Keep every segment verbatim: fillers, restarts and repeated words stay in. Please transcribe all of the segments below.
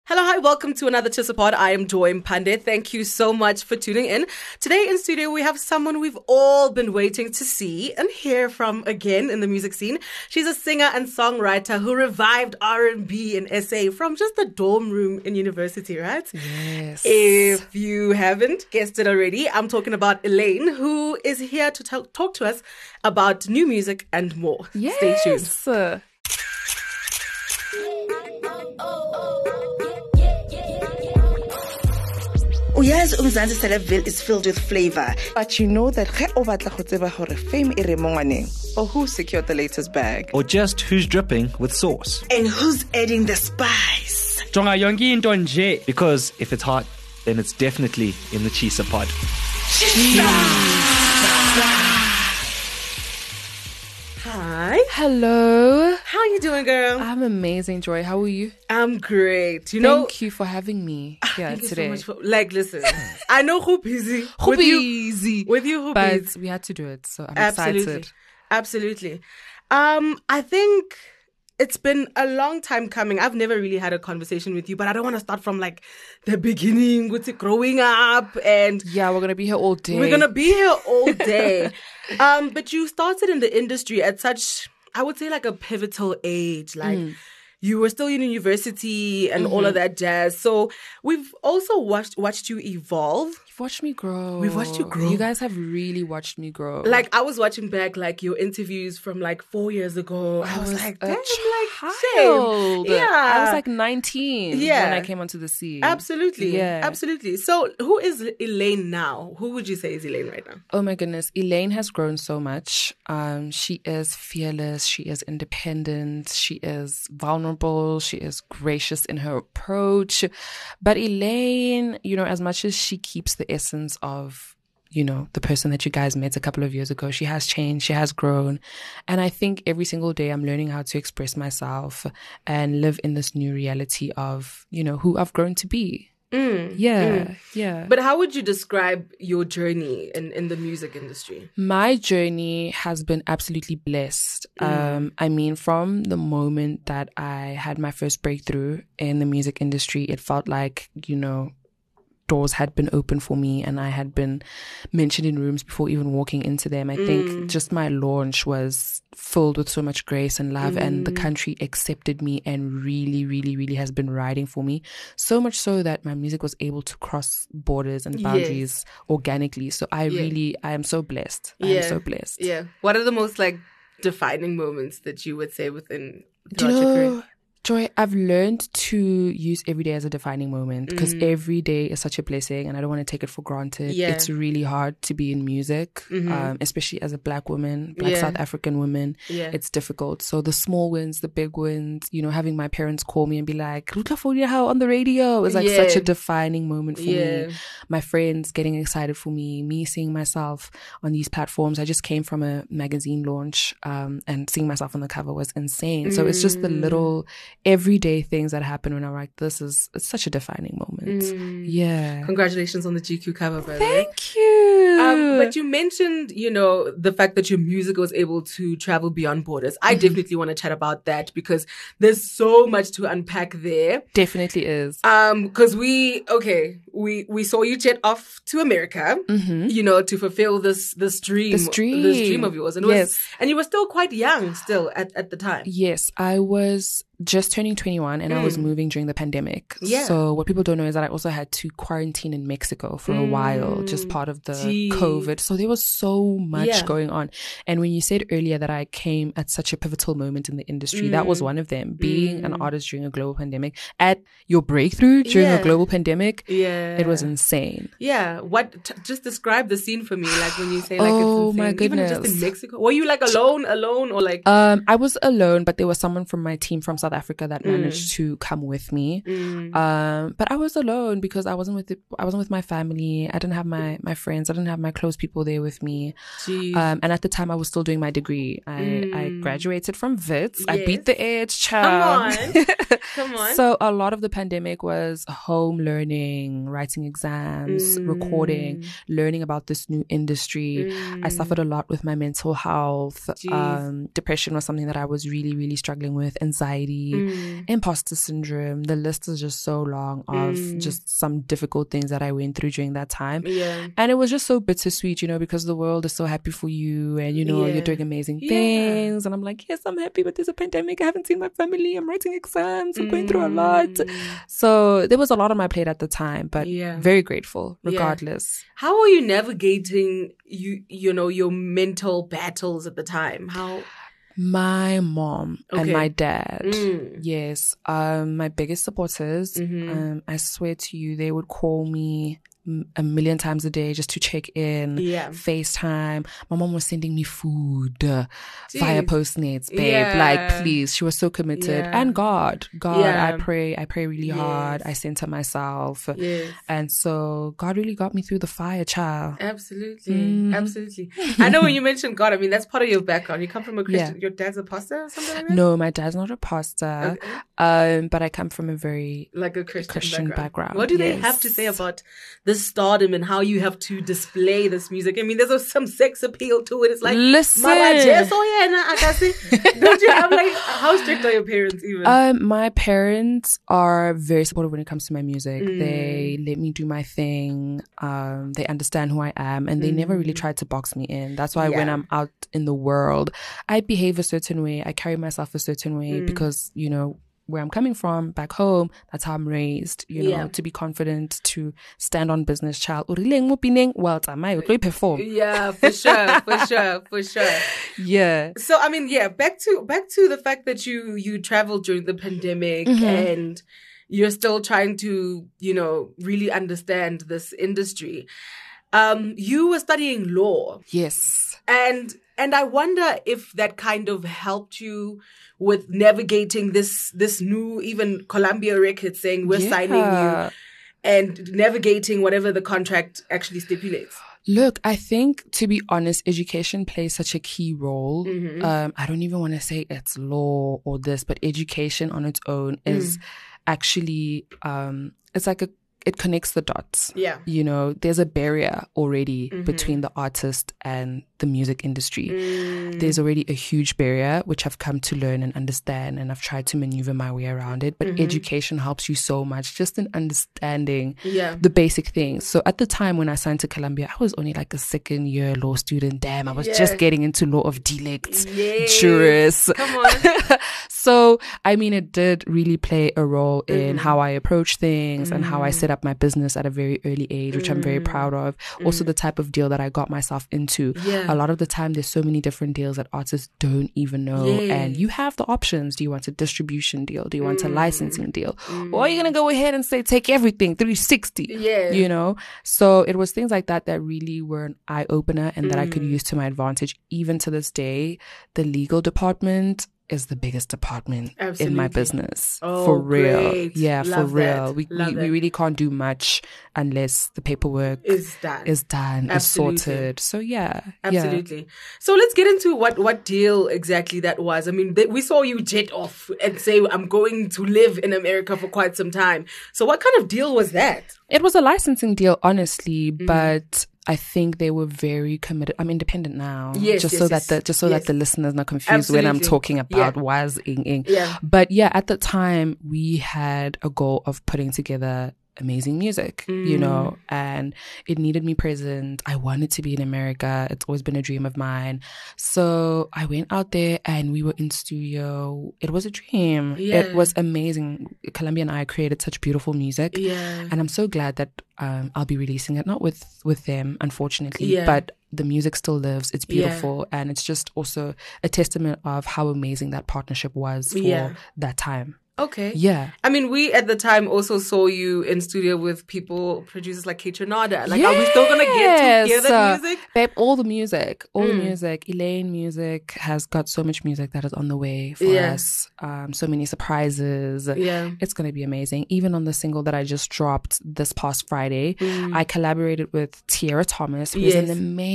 Hello, hi, welcome to another Chisapod. I am Joy Mpande. Thank you so much for tuning in. Today in studio, we have someone we've all been waiting to see and hear from again in the music scene. She's a singer and songwriter who revived R and B in S A from just the dorm room in university, right? Yes. If you haven't guessed it already, I'm talking about Elaine, who is here to talk, talk to us about new music and more. Yes. Stay tuned. Uyazi uMzansi Celebville is filled with flavor. But you know that ge o batla go tseba gore fame e re mo ngwaneng, or who secured the latest bag, or just who's dripping with sauce. And who's adding the spice. Jonga yonke into nje. Because if it's hot, then it's definitely in the Chisapod. Hi. Hello. How are you doing, girl? I'm amazing, Joy. How are you? I'm great. You know, Thank you for having me here thank you today. so much for, like, listen, I know who busy. Who with you, busy. with you, who But busy. we had to do it, so I'm Absolutely. excited. Absolutely. Um, I think it's been a long time coming. I've never really had a conversation with you, but I don't want to start from like the beginning with it growing up, and Yeah, we're gonna be here all day. we're gonna be here all day. um, but you started in the industry at such, I would say, like a pivotal age, like. Mm. You were still in university and Mm-hmm. all of that jazz. So we've also watched watched you evolve. You've watched me grow. We've watched you grow. You guys have really watched me grow. Like, I was watching back, like, your interviews from, like, four years ago. I, I was, was like, a damn, like, child. shame. Yeah. I was like nineteen Yeah. when I came onto the scene. Absolutely. Yeah. Absolutely. So who is Elaine now? Who would you say is Elaine right now? Oh my goodness. Elaine has grown so much. Um, she is fearless. She is independent. She is vulnerable. She is gracious in her approach. But Elaine, you know, as much as she keeps the essence of, you know, the person that you guys met a couple of years ago, she has changed, she has grown. And I think every single day I'm learning how to express myself and live in this new reality of, you know, who I've grown to be. Mm, Yeah, mm. yeah. But how would you describe your journey in, in the music industry? My journey has been absolutely blessed. Mm. Um, I mean, from the moment that I had my first breakthrough in the music industry, it felt like, you know, doors had been open for me and I had been mentioned in rooms before even walking into them. I Mm. think just my launch was filled with so much grace and love, Mm. and the country accepted me and really, really, really has been riding for me. So much so that my music was able to cross borders and boundaries organically. So I Yeah. really, I am so blessed. I Yeah. am so blessed. Yeah. What are the most, like, defining moments that you would say within Do you throughout your career? know, Joy, I've learned to use every day as a defining moment because Mm. every day is such a blessing and I don't want to take it for granted. Yeah. It's really hard to be in music, Mhm. um, especially as a black woman, black Yeah. South African woman. Yeah. It's difficult. So the small wins, the big wins, you know, having my parents call me and be like, Rutla Foliaho on the radio is like Yeah. such a defining moment for Yeah. me. My friends getting excited for me, me seeing myself on these platforms. I just came from a magazine launch, um, and seeing myself on the cover was insane. So it's just the Mm. little everyday things that happen when I'm like, this is it's such a defining moment. Mm. Yeah. Congratulations on the G Q cover, by the way. Thank you. Um, but you mentioned, you know, the fact that your music was able to travel beyond borders. I Mm-hmm. definitely want to chat about that because there's so much to unpack there. Definitely is. Um, because we, okay, we we saw you jet off to America, Mm-hmm. you know, to fulfill this this dream, This dream. this dream of yours, and it was, Yes. and you were still quite young, still at at the time. Yes, I was just turning twenty-one and I was Mm. moving during the pandemic. Yeah. So what people don't know is that I also had to quarantine in Mexico for a while, just Mm. part of the Gee. COVID. So there was so much Yeah. going on. And when you said earlier that I came at such a pivotal moment in the industry, that was Mm. one of them. Being an Mm. artist during a global pandemic, at your breakthrough during Yeah. a global pandemic, Yeah, it was insane. Yeah, what? T- just describe the scene for me, like when you say like Oh, it's my insane. Even just in goodness. Mexico, were you like alone, alone, or like? Um, I was alone, but there was someone from my team from South Africa that Mm. managed to come with me. Mm. Um, but I was alone because I wasn't with the, I wasn't with my family. I didn't have my my friends. I didn't have my close people there with me. Jeez. Um, and at the time I was still doing my degree. I I Mm. graduated from Wits. I Yes. beat the age, Come child. on, come on. So a lot of the pandemic was home learning, writing exams, Mm. recording, learning about this new industry. Mm. I suffered a lot with my mental health. Jeez. Um, depression was something that I was really, really struggling with. Anxiety, Mm. imposter syndrome. The list is just so long of Mm. just some difficult things that I went through during that time. Yeah. And it was just so bittersweet, you know, because the world is so happy for you and, you know, Yeah. you're doing amazing Yeah. things. And I'm like, yes, I'm happy, but there's a pandemic. I haven't seen my family. I'm writing exams. I'm going through a lot. Mm. So there was a lot on my plate at the time, but Yeah. very grateful Yeah. regardless. How are you navigating you you know your mental battles at the time? How? My mom and Okay. my dad, Mm. yes, um, my biggest supporters. Mhm. Um, I swear to you, they would call me m- a million times a day just to check in, Yeah. FaceTime. My mom was sending me food uh, via Jeez. Postmates, babe. Yeah. Like, please, she was so committed. Yeah. And God, God, Yeah. I pray, I pray really hard. Yes. I center myself, Yes. and so God really got me through the fire, child. Absolutely. Mhm. Absolutely. I know when you mentioned God, I mean, that's part of your background. You come from a Christian, Yeah. your dad's a pastor or something like that? No, my dad's not a pastor, Okay. um, but I come from a very Like a Christian, Christian background, What do they have to yes. say about this stardom and how you have to display this music? I mean, there's a- some sex appeal to it. It's like, Listen. Mara Jeso yena akasi. Don't you have like, how strict are your parents even? Um, my parents are very supportive when it comes to my music. Mm. They let me do my thing. Um, they understand who I am, and they never really tried to box me in. That's why when Mm. Yeah. I'm out in the world, I behave a certain way. I carry myself a certain way Mm. because, you know, where I'm coming from, back home, that's how I'm raised, you know, Yeah. to be confident, to stand on business, child. Urileng mo pining, well, it's my perform. Yeah, for sure, for sure, for sure. Yeah. So I mean, yeah, back to back to the fact that you you traveled during the pandemic Mhm. and you're still trying to, you know, really understand this industry. Um, you were studying law, Yes. and and I wonder if that kind of helped you with navigating this this new, even Columbia Records saying we're signing Yeah. you, and navigating whatever the contract actually stipulates. Look, I think, to be honest, education plays such a key role. Mhm. Um, I don't even want to say it's law or this, but education on its own is actually, um, it's like a, it connects the dots. Yeah. You know, there's a barrier already Mhm. between the artist and the music industry. Mm. There's already a huge barrier, which I've come to learn and understand, and I've tried to maneuver my way around it. But Mhm. education helps you so much just in understanding Yeah. the basic things. So at the time when I signed to Columbia, I was only like a second year law student. Damn, I was Yeah. just getting into law of delicts, Yes. jurists. Come on. So, I mean, it did really play a role in Mhm. how I approach things and how I Mm. set up my business at a very early age, which I'm very Mm. proud of. Also, the type of deal that I got myself into. Yeah. A lot of the time, there's so many different deals that artists don't even know. Yes. And you have the options. Do you want a distribution deal? Do you want a Mm. licensing deal? Or are you going to go ahead and say, take everything, three sixty? Yeah. You know? So it was things like that that really were an eye opener and that I could Mm. use to my advantage. Even to this day, the legal department is the biggest department in my Absolutely. business. Oh, for real. great. Yeah, for Love real. that. We, Love we, that. we really can't do much unless the paperwork Is done. is done, Absolutely. is sorted. So yeah. Absolutely. So let's get into what, what deal exactly that was. I mean, th- we saw you jet off and say, I'm going to live in America for quite some time. So what kind of deal was that? Yeah. It was a licensing deal, honestly, Mm-hmm. but I think they were very committed. I'm independent now. Yes, just yes, so yes. that the just so Yes. that the listeners not confused when I'm Absolutely. talking about Yeah. was ing ing. Yeah. But yeah, at the time we had a goal of putting together amazing music, you Mm. know, and it needed me present. I wanted to be in America. It's always been a dream of mine. So I went out there and we were in studio. It was a dream. Yeah. It was amazing. Columbia and I created such beautiful music. Yeah. And I'm so glad that um, I'll be releasing it, not with, with them, unfortunately, Yeah. but the music still lives. It's Yeah. beautiful. And it's just also a testament of how amazing that partnership was for Yeah. that time. Okay. Yeah. I mean, we at the time also saw you in studio with people, producers like Kate Renada. Like, are we still going to get to hear Yes. that music? Babe, all the music, all the Mm. music. Elaine Music has got so much music that is on the way for Yeah. us. Um, so many surprises. Yeah. It's going to be amazing. Even on the single that I just dropped this past Friday, Mm. I collaborated with Tierra Thomas, who Yes. is an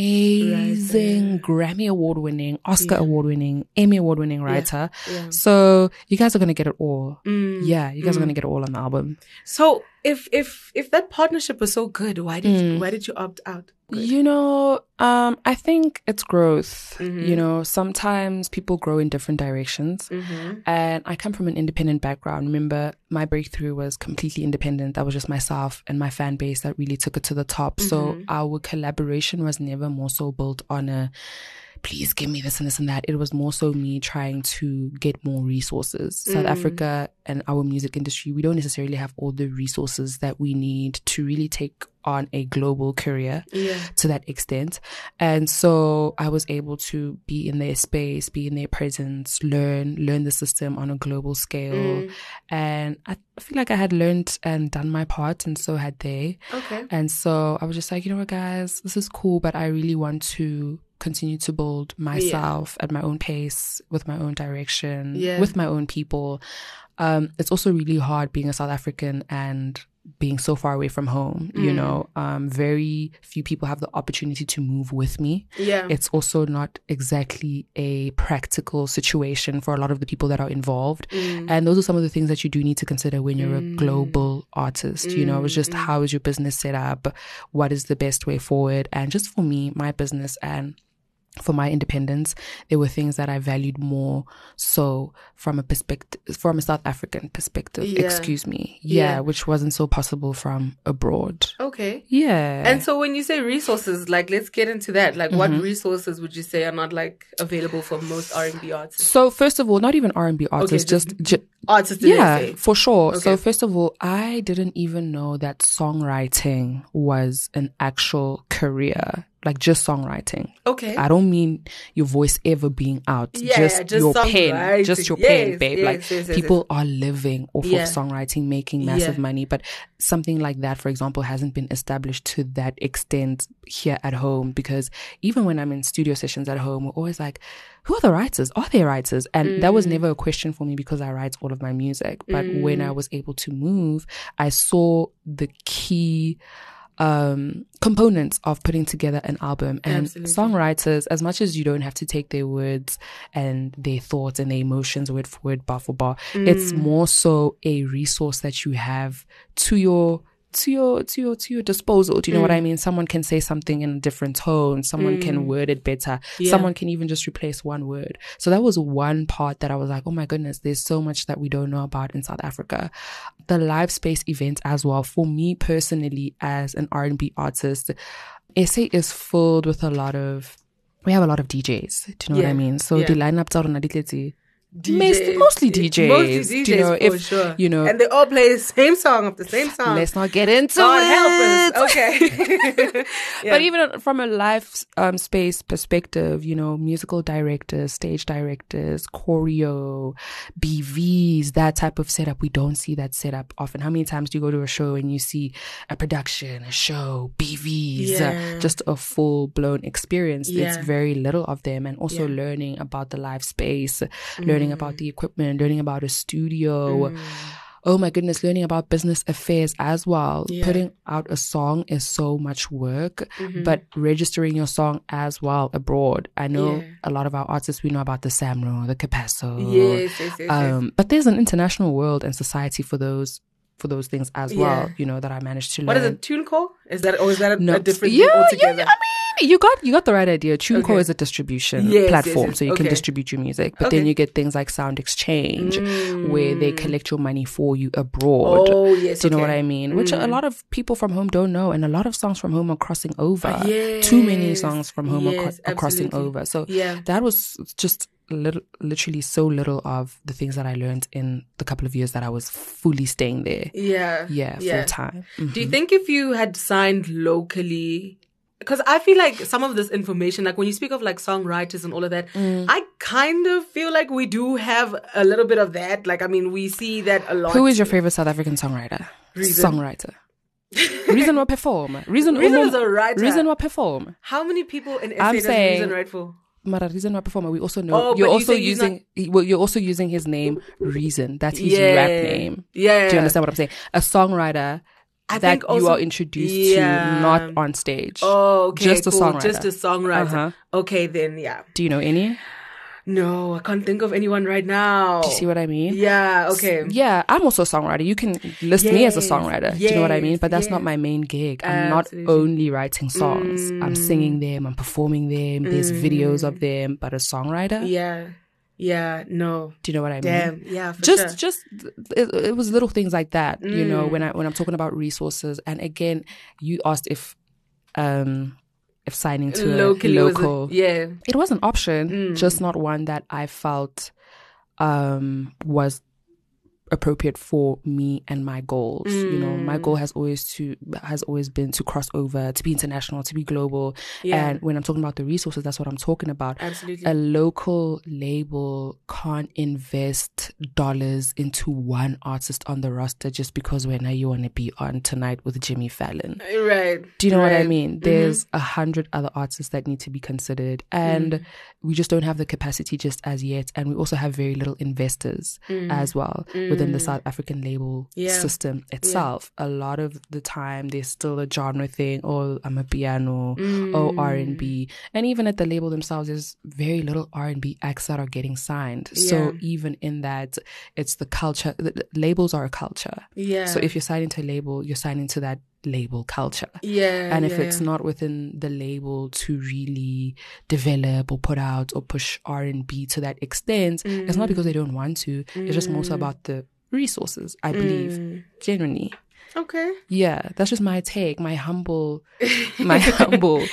amazing Grammy Award winning, Oscar Yeah. Award winning, Emmy Award winning writer. Yeah. So you guys are going to get it all. all. Mm. Yeah, you guys Mm. are gonna get it all on the album. So if if if that partnership was so good, why did Mm. you, why did you opt out? Good. You know, um, I think it's growth. Mhm. You know, sometimes people grow in different directions. Mm-hmm. And I come from an independent background. Remember, my breakthrough was completely independent. That was just myself and my fan base that really took it to the top. Mm-hmm. So our collaboration was never more so built on a, please give me this and this and that. It was more so me trying to get more resources. Mm. South Africa and our music industry, we don't necessarily have all the resources that we need to really take on a global career Yeah. to that extent. And so I was able to be in their space, be in their presence, learn, learn the system on a global scale. Mm. And I feel like I had learned and done my part, and so had they. Okay. And so I was just like, you know what, guys, this is cool, but I really want to continue to build myself at my own pace, with my own direction, Yeah. with my own people. Um, it's also really hard being a South African and being so far away from home. You Mm. know, um, very few people have the opportunity to move with me. Yeah. It's also not exactly a practical situation for a lot of the people that are involved. Mm. And those are some of the things that you do need to consider when you're Mm. a global artist. You know, it's just Mm. how is your business set up? What is the best way forward? And just for me, my business and for my independence, there were things that I valued more so from a perspective, from a South African perspective, Yeah. excuse me. Yeah, Yeah. which wasn't so possible from abroad. Okay. Yeah. And so when you say resources, like, let's get into that. Like, what Mhm. resources would you say are not, like, available for most R and B artists? So first of all, not even R and B artists, just just, ju- Artists in yeah, S A. for sure. So Okay. first of all, I didn't even know that songwriting was an actual career, like just songwriting. Okay. I don't mean your voice ever being out, Yeah, just, just your songwriting. pen, just your Yes, pen, babe. yes, like yes, yes, yes. people are living off Yeah. of songwriting, making massive Yeah. money, but something like that, for example, hasn't been established to that extent here at home. Because even when I'm in studio sessions at home, we're always like, who are the writers? Are they writers? And that was Mm. never a question for me because I write all of my music. But when I was able to move, I saw the key um components of putting together an album. And Absolutely. songwriters, as much as you don't have to take their words and their thoughts and their emotions word for word, bar for bar, it's Mm. more so a resource that you have to your to your to your to your disposal. Do you know what I mean? Someone can say something in a different tone, someone can word it better, Yeah. someone can even just replace one word. So that was one part that I was like, oh my goodness, there's so much that we don't know about in South Africa. The live space events as well, for me personally as an R and B artist, S A is filled with a lot of, we have a lot of D Js. Do you know what Yeah. I mean? So Yeah. the lineups are on Aditleti. D Js. Mostly, mostly D Js. Mostly D Js, you know, for if, sure. you know, and they all play the same song of the same song. let's not get into God it. help us. Okay. Yeah. But even from a live um, space perspective, you know, musical directors, stage directors, choreo, B Vs, that type of setup, we don't see that setup often. How many times do you go to a show and you see a production, a show, B Vs, Yeah. uh, just a full blown experience? Yeah. It's very little of them. And also Yeah. learning about the live space, learning about the equipment, learning about a studio. Mm. Oh my goodness, learning about business affairs as well. Yeah. Putting out a song is so much work, Mhm. but registering your song as well abroad. I know Yeah. a lot of our artists, we know about the Samro, the Capasso. Yes, yes, yes, yes. Um, but there's an international world and society for those for those things as well, Yeah. you know, that I managed to learn. What is it? TuneCore? Is that or is that a, No. a different yeah, thing yeah, altogether? yeah, I mean, you got you got the right idea. TuneCore Okay. is a distribution Yes, yes, platform, yes. so you can Okay. distribute your music. But Okay. then you get things like Sound Exchange, Mm. where they collect your money for you abroad. Oh yes. Do you know okay. what I mean? Which a Mm. lot of people from home don't know, and a lot of songs from home are crossing over. Yes. Too many songs from home are, Yes, cro- are crossing absolutely. over. So Yeah. that was just little, literally so little of the things that I learned in the couple of years that I was fully staying there. Yeah. Yeah, Yeah. full time. Do you think if you had signed locally, because I feel like some of this information, like when you speak of like songwriters and all of that, Mm. I kind of feel like we do have a little bit of that. Like, I mean, we see that a lot. Who is your favorite South African songwriter? Reason. Songwriter. Reason will perform. Reason, Reason will- is a writer. Reason will perform. How many people in S A I'm does saying- Reason write for? Mara, Reason will perform. We also know Oh, you're but you also say he's using. he- well, you're also using his name, Reason. That's his Yeah. rap name. Yeah. Do you understand what I'm saying? A songwriter I that think you also- are introduced Yeah. to, not on stage. Oh, okay. Just a cool. songwriter. Just a songwriter. Uh-huh. Okay, then, yeah. Do you know any? No, I can't think of anyone right now. Do you see what I mean? Yeah, okay. Yeah, I'm also a songwriter. You can list me as a Yes, songwriter. Do you know what I mean? yes, But that's not yes. my main gig. I'm Absolutely. not only writing songs. I'm singing them, I'm performing them, there's videos of them, but a songwriter? Yeah. Yeah, no. Do you know what I mean? Damn. Yeah, for just sure. just it, it was little things like that, you know, Mm. when I when I'm talking about resources. And again, you asked if um if signing to Locally a was a- local yeah. it was an option, Mm. just not one that I felt um was appropriate for me and my goals. You know, my Mm. goal has always to has always been to cross over, to be international, to be global. Yeah. And when I'm talking about the resources, that's what I'm talking about. Absolutely. A local label can't invest dollars into one artist on the roster just because when you want to be on Tonight with Jimmy Fallon. Right. Do you know what I right. mean? There's a hundred other artists that need to be considered, and Mm. we just don't have the capacity just as yet. And we also have very little investors as well within the South African label Mm. Yeah. system itself. A lot of the time, there's still a genre thing, or I'm a piano, or Mm. R and B, and even at the label themselves, there's very little R and B acts that are getting signed. So Yeah. even in that, it's the culture. The, the labels are a culture. Yeah. So if you're signing to a label, you're signing to that label culture. Yeah. And if yeah, it's yeah. not within the label to really develop or put out or push R and B to that extent, it's not because they don't want to. It's just more so about the resources, I believe, Mm. genuinely. Okay. Yeah, that's just my take, my humble, my humble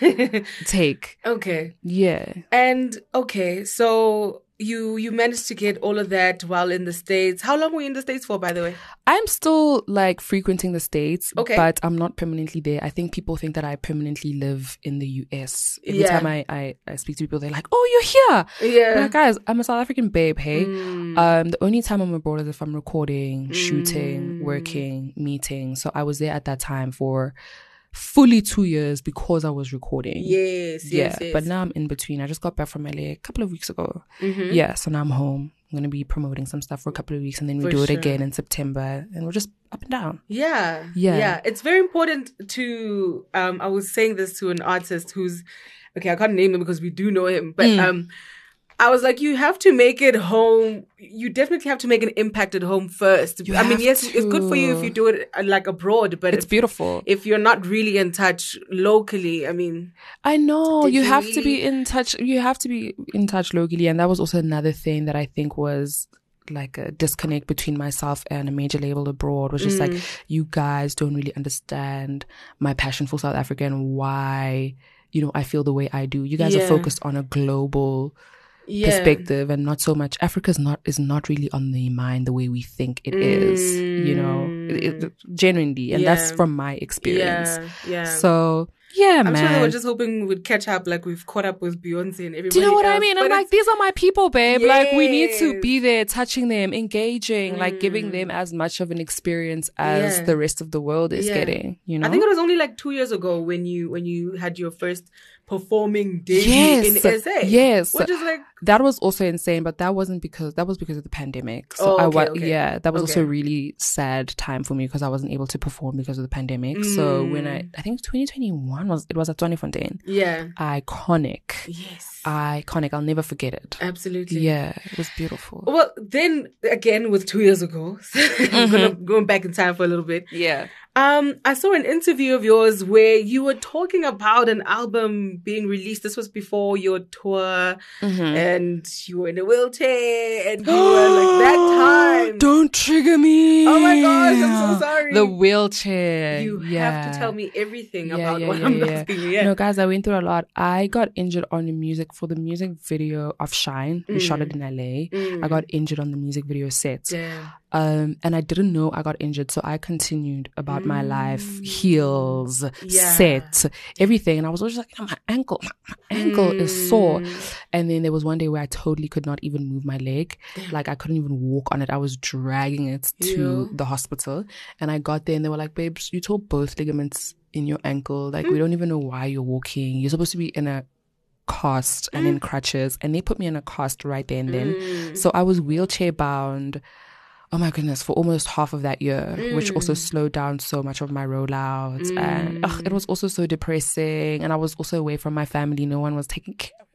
take. Okay. Yeah. And okay, so you you managed to get all of that while in the States. How long were you in the States for, by the way? I'm still like frequenting the States, Okay. but I'm not permanently there. I think people think that I permanently live in the U S. Every Yeah. time I, I, I speak to people, they're like, oh, you're here. Yeah. I'm like, guys, I'm a South African babe, hey. Mm. Um, the only time I'm abroad is if I'm recording, shooting, working, meeting. So I was there at that time for fully two years because I was recording. Yes, yes, Yeah, yes. but now I'm in between. I just got back from L A a couple of weeks ago. Mhm. Yeah, so now I'm home. I'm going to be promoting some stuff for a couple of weeks, and then we For do it sure. again in September, and we're just up and down. Yeah. Yeah. Yeah. It's very important to um I was saying this to an artist who's okay, I can't name him because we do know him, but Mm. um I was like, you have to make it home. You definitely have to make an impact at home first. You I mean, have yes, it's good for you if to. you do it uh, like abroad, but It's if, beautiful. if you're not really in touch locally, I mean, I know. Did You you have to be really- in touch. You have to be in touch locally. And that was also another thing that I think was like a disconnect between myself and a major label abroad, was just like, Mm. you guys don't really understand my passion for South Africa and why, you know, I feel the way I do. You guys Yeah. are focused on a global yeah. perspective and not so much Africa's not is not really on the mind the way we think it is, you know, it, it, genuinely. And that's Yeah. from my experience. Yeah, yeah. So yeah, I'm man. sure they were just hoping we'd catch up like we've caught up with Beyonce and everybody Do you know what I else, mean? but I'm like, it's- these are my people, babe. Like, we need to Yes. be there, touching them, engaging, like giving them as much of an experience as Yeah. the rest of the world is Yeah. getting, you know? I think it was only like two years ago when you when you had your first performing debut Yes. in S A. Yes. Which is like, that was also insane, but that wasn't because, that was because of the pandemic. So Oh, I okay, was, okay. yeah, that was also Okay. a really sad time for me because I wasn't able to perform because of the pandemic. So when I, I think twenty twenty-one was, it was at Tony Fontaine. yeah. Iconic. Yes. Iconic. I'll never forget it. Absolutely. Yeah, it was beautiful. Well, then again with two years ago, I'm gonna going back in time for a little bit. Yeah. Um, I saw an interview of yours where you were talking about an album being released. This was before your tour, Mm-hmm. and you were in a wheelchair, and you were like that time. Don't trigger me. Oh my gosh, I'm so sorry. The wheelchair. You yeah. have to tell me everything Yeah, about yeah, what yeah, I'm yeah. asking you. Yeah. No, guys, I went through a lot. I got injured on the music for the music video of Shine. We shot it in L A. Mm. I got injured on the music video set. Damn. Um, and I didn't know I got injured, so I continued about my life, heels, Mm. Yeah. set, everything. And I was always like, "Oh, my ankle, my, my ankle is sore." Mm. And then there was one day where I totally could not even move my leg. Like I couldn't even walk on it. I was dragging it to Yeah. the hospital. And I got there and they were like, "Babes, you tore both ligaments in your ankle. Like we don't even know why you're walking. You're supposed to be in a cast and in crutches." And they put me in a cast right there and then. So I was wheelchair bound. Oh my goodness, for almost half of that year, which also slowed down so much of my rollouts. And ugh, it was also so depressing. And I was also away from my family. No one was taking care of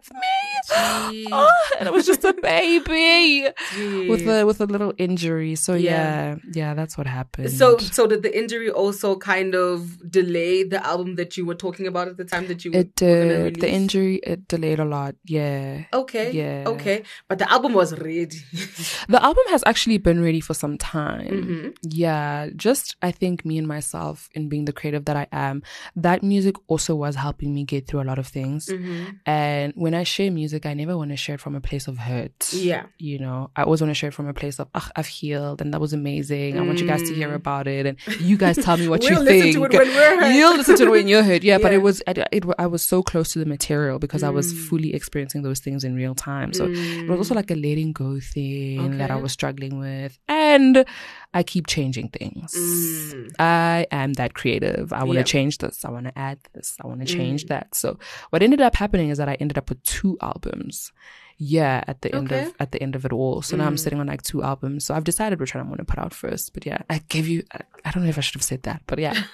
with me. Oh, and I was just a baby Jeez. with a with a little injury. So yeah. yeah, yeah, that's what happened. So so did the injury also kind of delay the album that you were talking about at the time that you were, it did. The injury it delayed a lot. Yeah. Okay. Yeah. Okay. But the album was ready. The album has actually been ready for some time. Mm-hmm. Yeah. Just I think me and myself in being the creative that I am, that music also was helping me get through a lot of things. Mm-hmm. And when I share music, I never want to share it from a place of hurt. Yeah. You know, I always want to share it from a place of, ah, I've healed and that was amazing. Mm. I want you guys to hear about it. And you guys tell me what we'll you think. Listen to it when we're hurt. You'll listen to it when you're hurt. Yeah, yeah. But it was, it, it, I was so close to the material because mm. I was fully experiencing those things in real time. So mm. it was also like a letting go thing okay. that I was struggling with. And I keep changing things. Mm. I am that creative. I want to yep. change this. I want to add this. I want to change mm. that. So what ended up happening is that I ended up with two albums. Yeah, at the end okay. of at the end of it all. So mm. now I'm sitting on like two albums. So I've decided which one I'm going to put out first. But yeah, I gave you. I, I don't know if I should have said that, but yeah.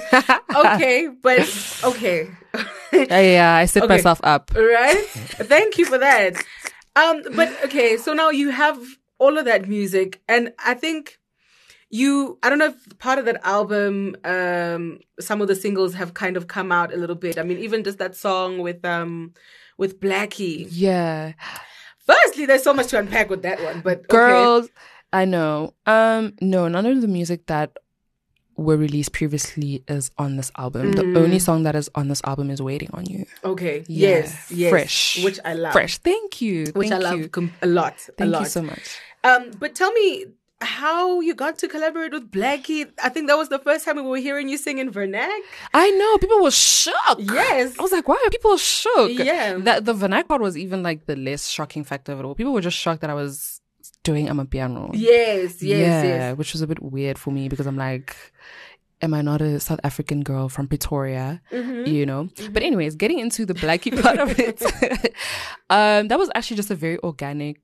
Okay, but okay. yeah, yeah, I set okay. myself up. Right. Thank you for that. Um, but okay, so now you have all of that music, and I think. You, I don't know if part of that album, um, some of the singles have kind of come out a little bit. I mean, even just that song with um, with Blackie. Yeah. Firstly, there's so much to unpack with that one, but girls, okay. I know. Um, no, none of the music that were released previously is on this album. Mm. The only song that is on this album is "Waiting on You." Okay. Yeah. Yes. Yes. Fresh. Which I love. Fresh. Thank you. Which Thank I love you. com- a lot. Thank a lot. you so much. Um, but tell me. How you got to collaborate with Blackie? I think that was the first time we were hearing you sing in Vernac. I know, people were shocked. Yes, I was like, why are people shocked? Yeah, that the Vernac part was even like the less shocking factor of it all. People were just shocked that I was doing Amapiano. Yes, yes, yeah, yes. Which was a bit weird for me because I'm like, am I not a South African girl from Pretoria? Mm-hmm. You know? Mm-hmm. But anyways, getting into the Blackie part of it, um, that was actually just a very organic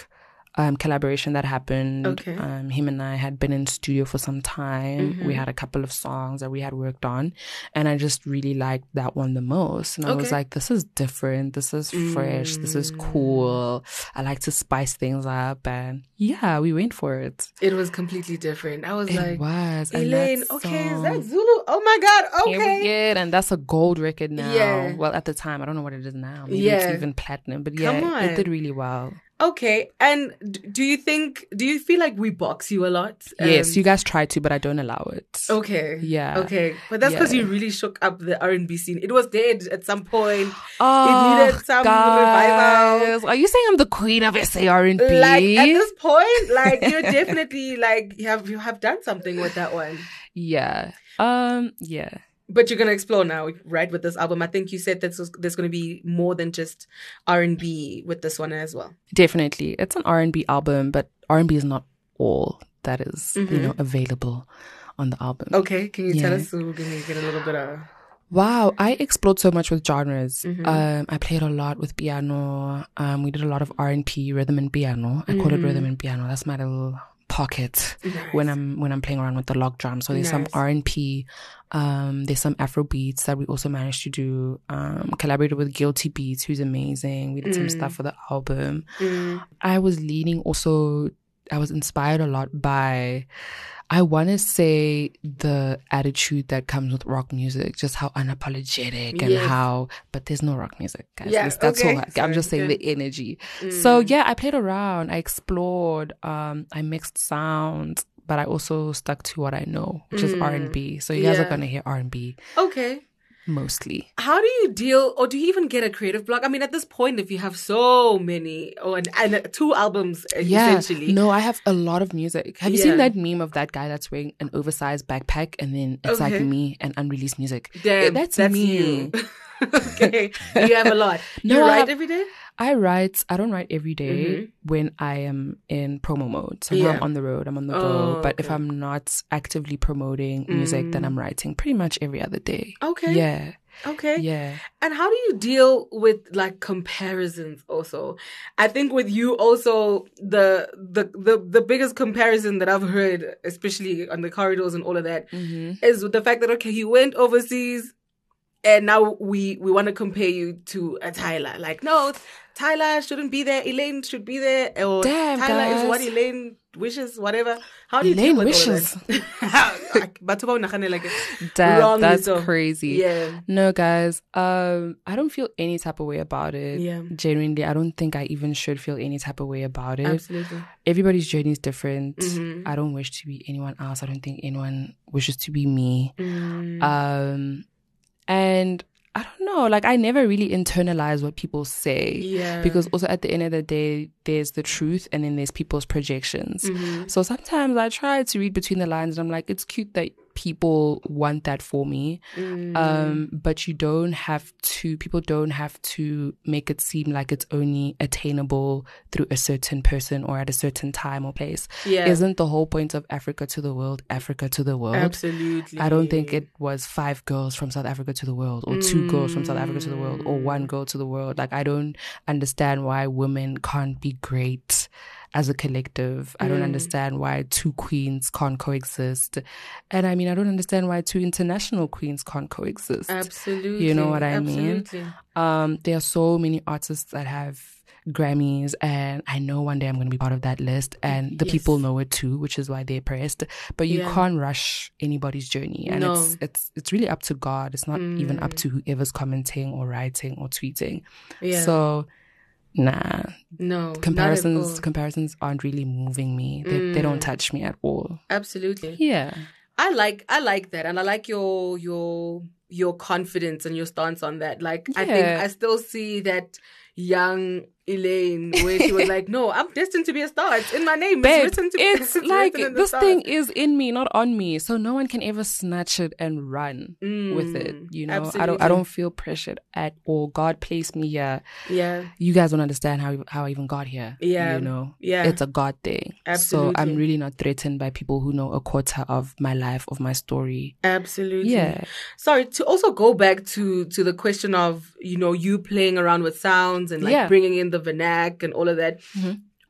Um, collaboration that happened. Okay. Um, him and I had been in studio for some time. Mm-hmm. We had a couple of songs that we had worked on, and I just really liked that one the most. And I okay. was like, this is different. This is fresh. Mm. This is cool. I like to spice things up, and yeah, we went for it. It was completely different. I was it like, it was. Elaine, okay, is that Zulu? Oh my God, okay. Yeah, and that's a gold record now. Yeah. Well, at the time, I don't know what it is now. Maybe yeah. it's even platinum, but yeah, it did really well. Okay, and do you think, do you feel like we box you a lot? Um, yes, you guys try to, but I don't allow it. Okay. Yeah. Okay, but that's because yeah. you really shook up the R and B scene. It was dead at some point. Oh, it needed some guys. revival. Are you saying I'm the queen of S A R and B? Like, at this point, like, you're definitely, like, you have, you have done something with that one. Yeah. Um, yeah. But you're going to explore now, right, with this album. I think you said that there's going to be more than just R and B with this one as well. Definitely. It's an R and B album, but R and B is not all that is, mm-hmm. you know, available on the album. Okay. Can you yeah. tell us? So we're going to get a little bit of... Wow, I explored so much with genres. Mm-hmm. Um, I played a lot with piano. Um, we did a lot of R and P, rhythm and piano. I mm-hmm. call it rhythm and piano. That's my little pocket nice. when I'm when I'm playing around with the lock drum. So there's nice. some R and P, um, there's some Afro beats that we also managed to do. Um, collaborated with Guilty Beats, who's amazing. We did mm. some stuff for the album. Mm. I was leaning also. I was inspired a lot by, I want to say, the attitude that comes with rock music, just how unapologetic and yes. how, but there's no rock music, guys. Yeah, that's, that's okay. all I, I'm just saying yeah. the energy. Mm. So yeah, I played around, I explored, um, I mixed sounds, but I also stuck to what I know, which mm. is R and B. So you guys yeah. are going to hear R and B. Okay. Mostly. How do you deal, or do you even get a creative block? I mean, at this point, if you have so many, oh, and, and two albums, yeah. essentially. No, I have a lot of music. Have you yeah. seen that meme of that guy that's wearing an oversized backpack and then it's okay. like me and unreleased music? Damn, that's, that's me. You. Okay. You have a lot. You no, write have, every day? I write. I don't write every day mm-hmm. when I am in promo mode. So yeah. I'm on the road. I'm on the oh, go. But okay. if I'm not actively promoting music, mm. then I'm writing pretty much every other day. Okay. Yeah. Okay. Yeah. And how do you deal with like comparisons also? I think with you also, the the the, the biggest comparison that I've heard, especially on the corridors and all of that, mm-hmm. is with the fact that, okay, you went overseas and now we we want to compare you to a Tyler. Like, no, Tyler shouldn't be there. Elaine should be there. Or Damn, Tyler guys. is what Elaine wishes, whatever. How do you Elaine deal with wishes. all that? Batho ba o nagane like Damn, wrongly that's so. crazy. Yeah. No, guys, um, I don't feel any type of way about it. Yeah. Genuinely, I don't think I even should feel any type of way about it. Absolutely. Everybody's journey is different. Mm-hmm. I don't wish to be anyone else. I don't think anyone wishes to be me. Mm. Um, and I don't know, like I never really internalize what people say. Yeah. Because also at the end of the day, there's the truth and then there's people's projections. Mm-hmm. So sometimes I try to read between the lines and I'm like, it's cute that people want that for me. Mm. Um, but you don't have to, people don't have to make it seem like it's only attainable through a certain person or at a certain time or place. Yeah. Isn't the whole point of Africa to the world, Africa to the world? Absolutely. I don't think it was five girls from South Africa to the world or two girls from South Africa to the world or one girl to the world. Like, I don't understand why women can't be great as a collective. I don't understand why two queens can't coexist. And I mean, I don't understand why two international queens can't coexist. Absolutely. You know what I Absolutely. mean? Um, there are so many artists that have Grammys, and I know one day I'm going to be part of that list, and the Yes. people know it too, which is why they're pressed. But you Yeah. can't rush anybody's journey, and No. it's it's it's really up to God. It's not even up to whoever's commenting or writing or tweeting. Yeah. So, nah, no. not at comparisons all. comparisons aren't really moving me. They they don't touch me at all. Absolutely. Yeah. I like I like that, and I like your your your confidence and your stance on that. Like, I think Yeah. I still see that young Elaine where she was like, "No, I'm destined to be a star. It's in my name. Babe, it's written to it's it's like written in the this stars." thing is in me, not on me, so no one can ever snatch it and run with it. You know, I don't. absolutely. I don't feel pressured at all. God placed me here. Yeah. You guys don't understand how how I even got here. Yeah. you know, Yeah. it's a God thing. So Absolutely. I'm really not threatened by people who know a quarter of my life, of my story. Absolutely. Yeah. Sorry, to also go back to to the question of, you know, you playing around with sounds and like Yeah. bringing in the vernac and all of that. Mhm.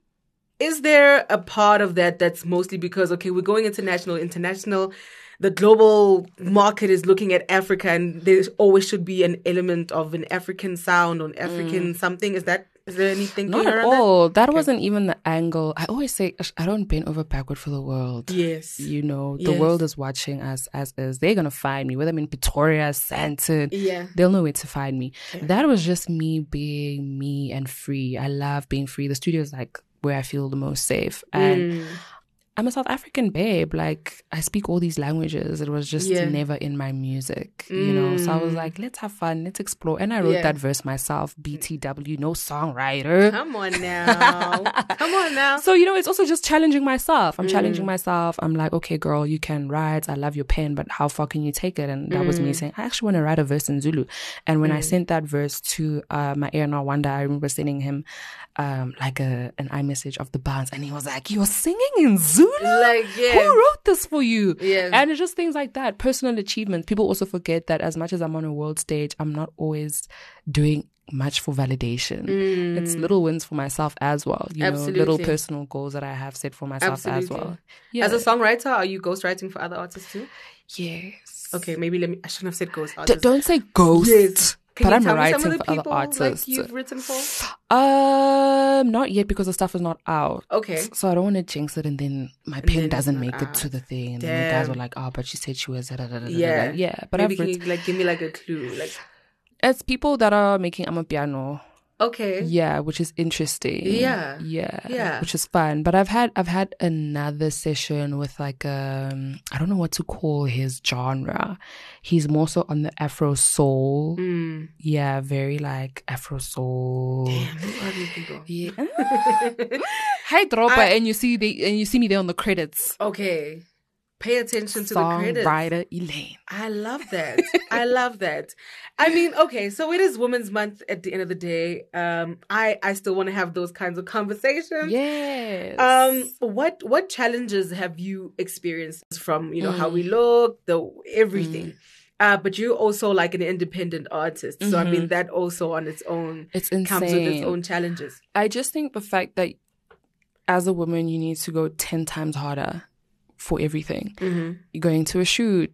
Is there a part of that that's mostly because, okay, we're going international, international, the global market is looking at Africa, and there always should be an element of an African sound or an African something. Is that, is there anything Not clear at around that? all. That wasn't even the angle. I always say, I don't bend over backward for the world. Yes. You know, the Yes. world is watching us as is. They're going to find me, whether I'm in Pretoria, Sandton. Yeah. They'll know where to find me. That was just me being me and free. I love being free. The studio is like where I feel the most safe. And Mm. I'm a South African babe. Like, I speak all these languages. It was just Yeah. never in my music, you know? So I was like, let's have fun. Let's explore. And I wrote Yeah. that verse myself. B T W, no songwriter. Come on now. Come on now. So, you know, it's also just challenging myself. I'm Mm. challenging myself. I'm like, okay, girl, you can write. I love your pen, but how far can you take it? And that was Mm. me saying, I actually want to write a verse in Zulu. And when I sent that verse to uh, my A and R Wanda, I remember sending him um, like a an iMessage of the bounce. And he was like, you're singing in Zulu? Like, yeah. Who wrote this for you? Yeah. And it's just things like that. Personal achievements. People also forget that as much as I'm on a world stage, I'm not always doing much for validation. It's little wins for myself as well. You know, little Mm. Absolutely. personal goals that I have set for myself as Absolutely. well. Yeah. As a songwriter, are you ghostwriting for other artists too? yes. Okay, maybe let me. I shouldn't have said ghost D- artists. don't say ghost. Yes. Can But you I'm tell me writing some of the for other people artists. like you've written for? Um, not yet because the stuff is not out. Okay. So I don't want to jinx it, and then my pen then it's doesn't not make it out. to the thing, and then the guys Damn. were like, "Oh, but she said she was." Da, da, da, da, da, Yeah. da." yeah. But Maybe I've can written. you like give me like a clue? Like, It's people that are making Amapiano. okay. Yeah, which is interesting. Yeah. Yeah. Yeah. Which is fun. But I've had I've had another session with like um I don't know what to call his genre. He's more so on the Afro soul. Mm. Yeah, very like Afro soul. Damn, who are these people? Yeah. Hi Dropper, I- and you see the and you see me there on the credits. Okay. Pay attention to the credits. Songwriter Elaine. I love that. I love that. I mean, okay, so it is Women's Month at the end of the day. Um, I, I still want to have those kinds of conversations. Yes. Um, what what challenges have you experienced from, you know, how Mm. we look, the everything? Uh, but you're also like an independent artist. So I mean that also on its own It's comes with its insane. own challenges. I just think the fact that as a woman, you need to go ten times harder for everything. Mm-hmm. You're going to a shoot,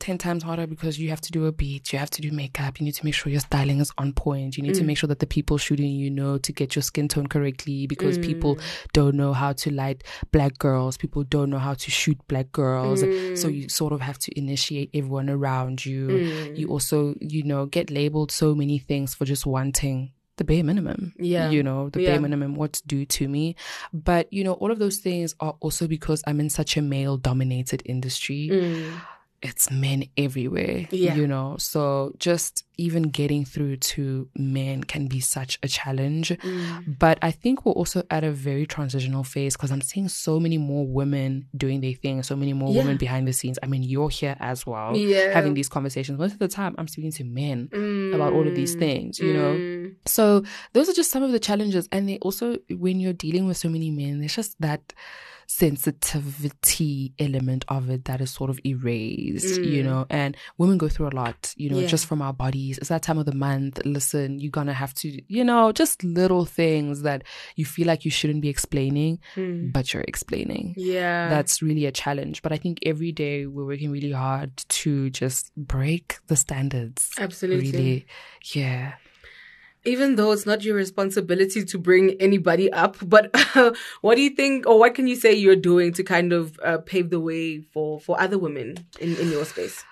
ten times harder because you have to do a beat, you have to do makeup, you need to make sure your styling is on point, you need mm. to make sure that the people shooting you know to get your skin tone correctly, because mm. people don't know how to light black girls, people don't know how to shoot black girls, mm. so you sort of have to initiate everyone around you. Mm. You also, you know, get labeled so many things for just wanting the bare minimum, yeah, you know, the yeah. bare minimum, what's due to me. But, you know, all of those things are also because I'm in such a male dominated industry. Mm. It's men everywhere, yeah. you know, so just even getting through to men can be such a challenge. Mm. But I think we're also at a very transitional phase, because I'm seeing so many more women doing their thing, so many more yeah. women behind the scenes. I mean, you're here as well, yeah. having these conversations. Most of the time, I'm speaking to men mm. about all of these things, you mm. know. So those are just some of the challenges. And they also, when you're dealing with so many men, there's just that sensitivity element of it that is sort of erased, mm. you know, and women go through a lot, you know, yeah. just from our bodies. It's that time of the month. Listen, you're gonna have to, you know, just little things that you feel like you shouldn't be explaining, mm. but you're explaining. Yeah. That's really a challenge. But I think every day we're working really hard to just break the standards. Absolutely. Really. Yeah. Even though it's not your responsibility to bring anybody up, but uh, what do you think, or what can you say you're doing to kind of uh, pave the way for, for other women in, in your space?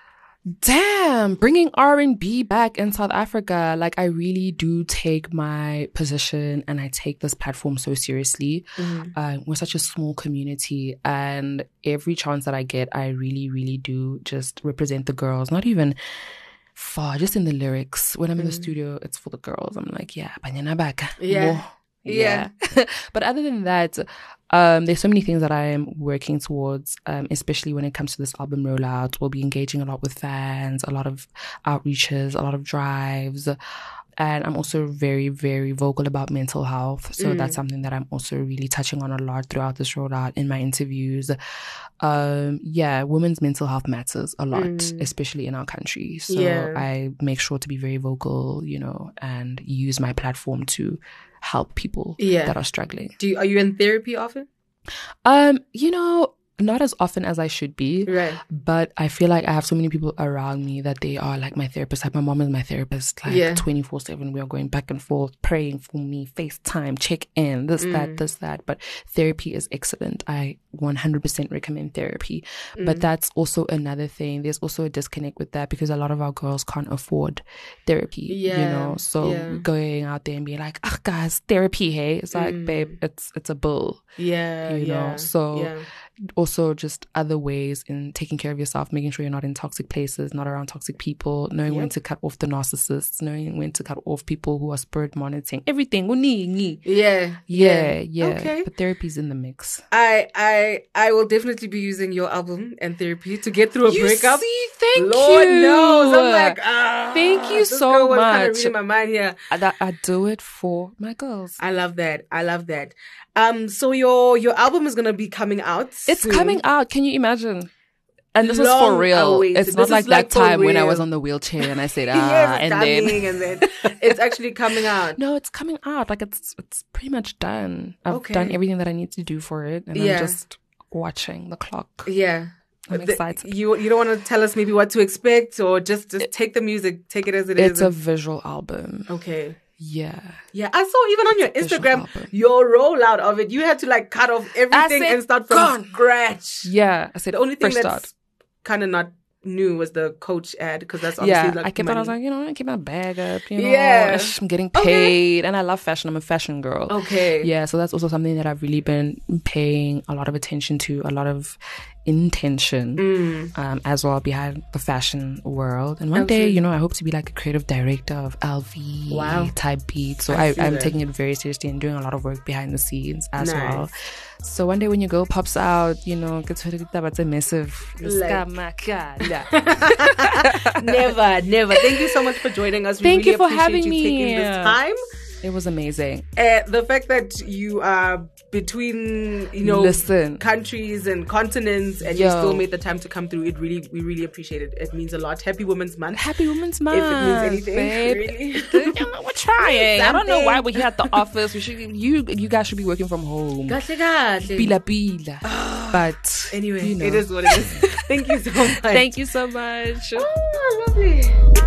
Damn, bringing R and B back in South Africa. Like, I really do take my position and I take this platform so seriously. Mm. Uh, we're such a small community, and every chance that I get, I really, really do just represent the girls. Not even far, just in the lyrics. When I'm in the Mm. studio, it's for the girls. I'm like, yeah, banyana baka. Yeah. Whoa. Yeah. But other than that, um, there's so many things that I am working towards, um, especially when it comes to this album rollout. We'll be engaging a lot with fans, a lot of outreaches, a lot of drives. And I'm also very, very vocal about mental health. So mm. that's something that I'm also really touching on a lot throughout this rollout in my interviews. Um, yeah, women's mental health matters a lot, mm. especially in our country. So yeah. I make sure to be very vocal, you know, and use my platform to help people yeah. that are struggling. Do you, are you in therapy often? Um, you know, not as often as I should be, right? But I feel like I have so many people around me that they are like my therapist. Like, my mom is my therapist, like yeah. twenty-four seven. We are going back and forth, praying for me, FaceTime, check in, this, mm. that, this, that. But therapy is excellent. I one hundred percent recommend therapy. Mm. But that's also another thing. There's also a disconnect with that, because a lot of our girls can't afford therapy, yeah. you know? So yeah. going out there and being like, ah, guys, therapy, hey? It's like, mm. babe, it's, it's a bill. Yeah, you yeah, know? So yeah. also just other ways in taking care of yourself, making sure you're not in toxic places, not around toxic people, knowing yep. when to cut off the narcissists, knowing when to cut off people who are spirit monitoring, everything. Yeah. Yeah, yeah. Okay. But therapy's in the mix. I I I will definitely be using your album and therapy to get through a you breakup. See, thank Lord you. knows. I'm like, ah. Thank you this so girl was much. kind of reading my mind here. I, I do it for my girls. I love that. I love that. Um, so your your album is gonna be coming out. It's soon. coming out. Can you imagine? And this Long is for real. awaited. It's This not is like like that for time when I real. was on the wheelchair and I said, ah, yes, and darling, then and then it's actually coming out. No, it's coming out. Like, it's it's pretty much done. I've Okay. done everything that I need to do for it, and Yeah. I'm just watching the clock. Yeah. I'm The- excited. you you don't want to tell us maybe what to expect, or just just take the music, take it as it is. It's a visual album. Okay. Yeah. Yeah, I saw even on your Visual Instagram, album. your rollout of it. You had to like cut off everything said, and start from "Gone." scratch. Yeah. I said, The only thing fresh that's start. kind of not new was the Coach ad, because that's obviously Yeah, like I kept money. on. I was like, you know, I keep my bag up. You know, Yeah. ish, I'm getting Okay. paid, and I love fashion. I'm a fashion girl. Okay. Yeah, so that's also something that I've really been paying a lot of attention to, a lot of intention Mm. um, as well behind the fashion world. And one day, Absolutely. you know, I hope to be like a creative director of L V Wow. type beats. So I I, see I'm that. taking it very seriously and doing a lot of work behind the scenes as Nice. well. So one day when your girl pops out, you know, gets a massive Like- Never, never. Thank you so much for joining us. We Thank really you for appreciate having you me. taking this time. It was amazing. Uh, the fact that you are between, you know, Listen. countries and continents, and Yo. you still made the time to come through. It really, we really appreciate it. It means a lot. Happy Women's Month. Happy Women's Month. If it means anything, babe. really. You know, we're trying. I don't know Something. why we're here at the office. We should, you, you guys should be working from home. Kahle, kahle. Pila pila. But Anyway, you know. it is what it is. Thank you so much. Thank you so much. Oh, lovely.